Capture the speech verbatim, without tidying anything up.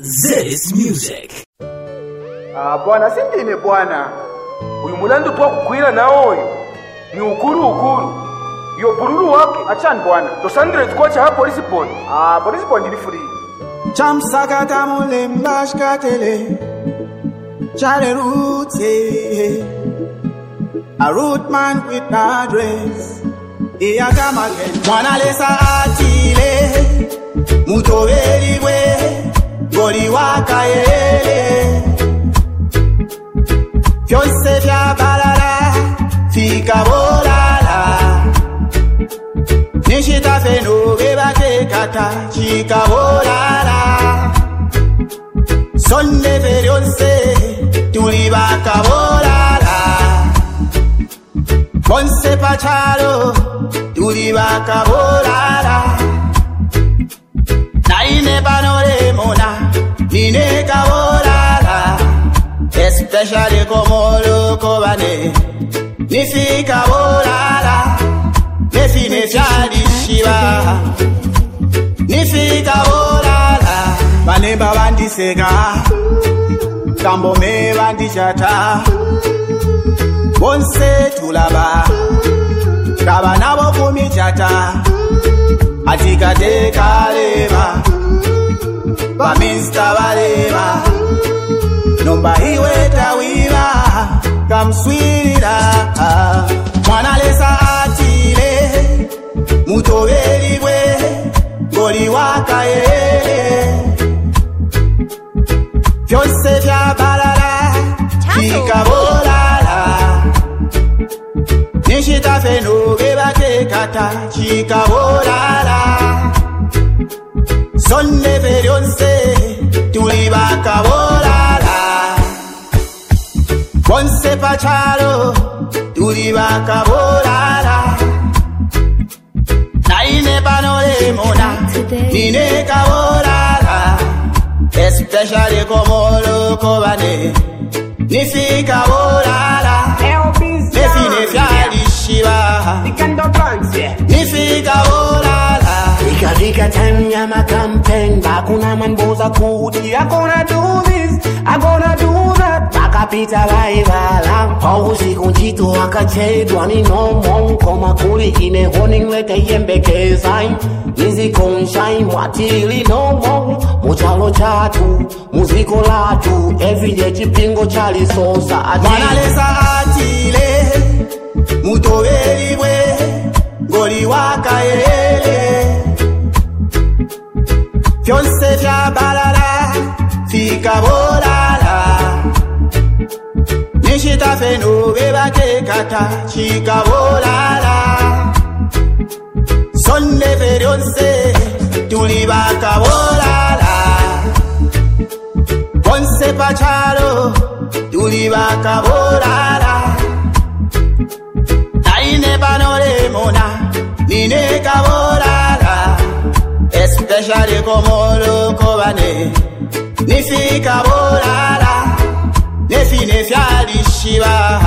This music. Ah bwana sindine bwana. Uyu mulandu twa kukwira naoyo. Ni ukuru ukuru. Yo bululu wake achani bwana. Tosandire tukwacha hapo police pond. Ah police pond ni free. Chamsaka tamule mlashka tele. Chale roots eh. A root man with no dress. Iya kama gen. Mwana lesa atile. Mutoveri we. Goli waka yele. Fyonse fya balala. Fika bolala. Nishita feno beba te kata. Chika bolala. Sonne feryonse. Tulibaka bolala. Ponse pachalo. Tulibaka bolala. Naine banore mona. Nine kabolala. Especially como loco bane. Nifika bolala. Nefine fyali shiva. Nifika bolala. Banemba bandi sega. Kambo me bandi chata. Bonse tulaba. Kaba nabo kumi chata. Atika te kalema. Ba minsta balema. Nomba iweta wiva. Kamswira. Mwana lesa atile. Mutoveri we. Goli waka yele. Fyonse fya balala. Fika bolala. Nishita feno beba te kata. Chika bolala. Sonne feryonse. Tulibaka bolala. Ponse pachalo. Tulibaka bolala. Naine banole mona. Nine kabolala. Especially como loco bane. Nifika bolala. Nefine fyali shiva. Nifika bolala. Rika rika time ya ma campaign. Bakuna man boza kuti. I gonna do this, I gonna do that. Bakapita baivala. Pauzi kunjito wakachedwa ni nomo. Koma kuli ine honing lete yembe kezain. Nizi konshine watili nomo. Muchalo chatu, muziko latu. Everyday chipingo chali sosa. Mwana lesa atile. Mutoveri we. Goli waka yele. Fyonse fya balala. Fika bolala. Nishita feno beba te kata. Chika bolala. Sonne feryonse. Tulibaka bolala. Ponse pachalo. Tulibaka bolala. Naine banore mona. Nine kabolala. Especially como loco bane. Nifika bolala. Nefine fyali shiva.